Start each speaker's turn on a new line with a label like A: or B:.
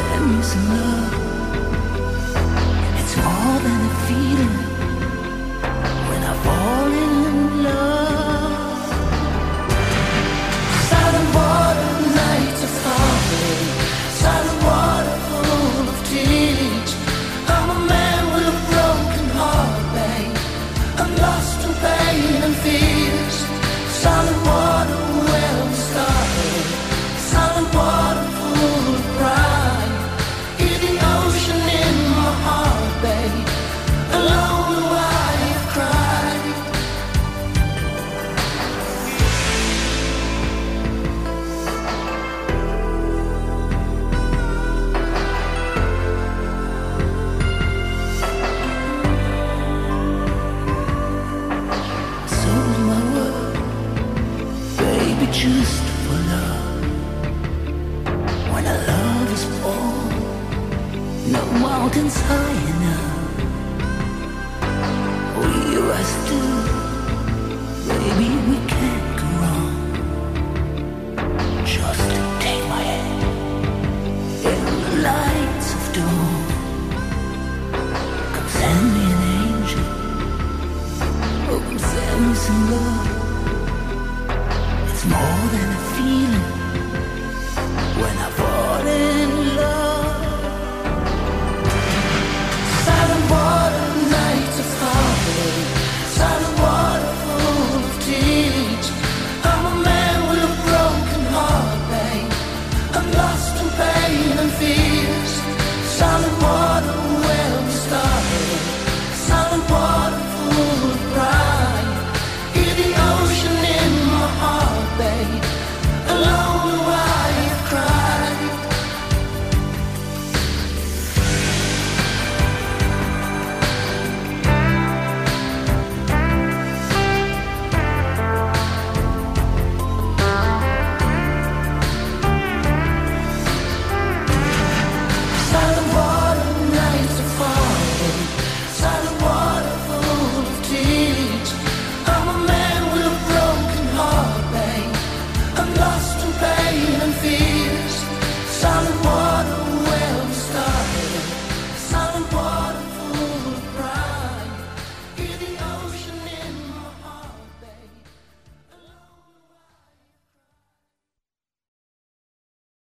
A: send me some love. It's more than a feeling when I fall in love. Silent water, nights of heartache, silent water full of tears. I'm a man with a broken heart, babe. I'm lost in pain and fears. Silent water where we started, silent water full of pride. Hear the ocean in my heart, babe. Alone I have cried. Sold my world, baby, just for love. When a love is born, no mountains high enough. We rise to, baby, we can't go wrong. Just take my hand in the lights of dawn. Come send me an angel. Oh, come send me some love.